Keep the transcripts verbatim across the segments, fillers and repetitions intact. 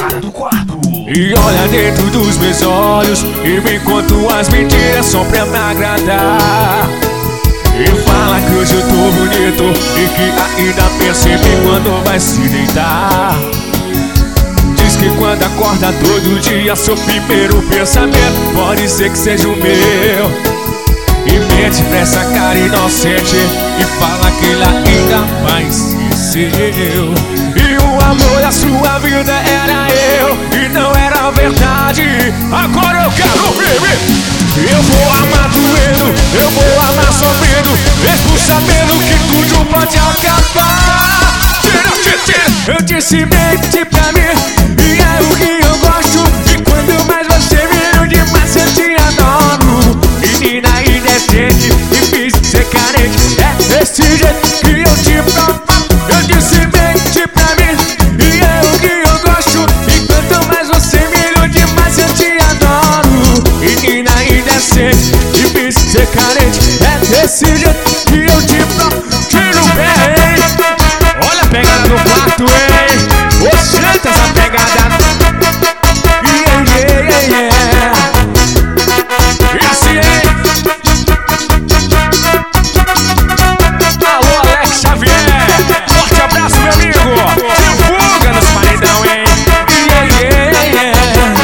cara do quarto. E olha dentro dos meus olhos e me conta as mentiras só pra me agradar. E fala que hoje eu tô bonito e que ainda pensa em mim quando vai se deitar. Diz que quando acorda todo dia seu primeiro pensamento pode ser que seja o meu. E mente pra essa cara inocente e fala que ele ainda vai ser seu. E o amor da sua vida era eu e não era verdade. Agora eu quero viver. Eu vou amar doendo, eu vou amar sofrendo, mesmo sabendo que tudo pode acabar. Tira, tira, tira. Eu disse mente pra mim e é o que eu gosto. E quando mais você me demais eu te adoro. Menina indecente, difícil ser carente, é desse jeito que eu te provo. Eu disse mente pra mim e é o que eu gosto. E quanto mais você me demais eu te adoro. Menina indecente, difícil ser carente, é desse jeito que eu te provo. Tira o pé, hein? Olha a pegada no quarto, hein? Oxenta essa pegada. Yeah, yeah, yeah, yeah. E assim, hein? Alô, Alex Xavier. Forte abraço, meu amigo. Divulga nos paredão, hein? Yeah, yeah, yeah.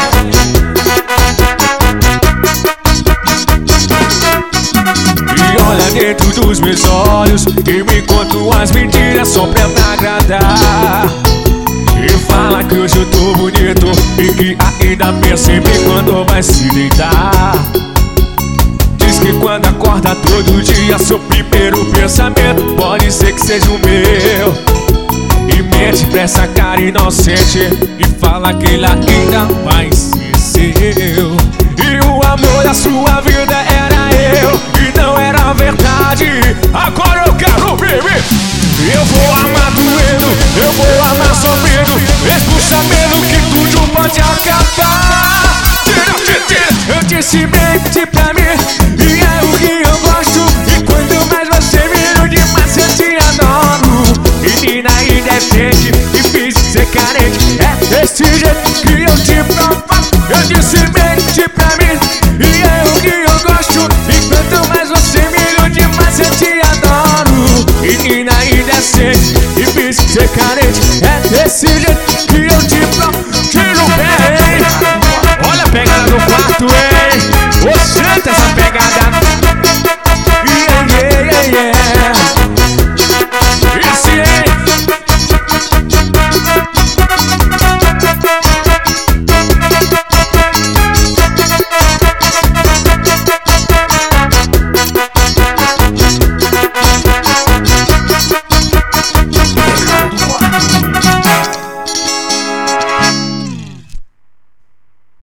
E olha dentro dos meus olhos e me conta as mentiras só pra me agradar. E fala que hoje eu tô bonito e que ainda pensa em mim quando vai se deitar. Diz que quando acorda todo dia seu primeiro pensamento pode ser que seja o meu. E mente pra essa cara inocente e fala que ele ainda vai ser seu. E o amor da sua vida era eu e não era verdade. Agora eu quero viver.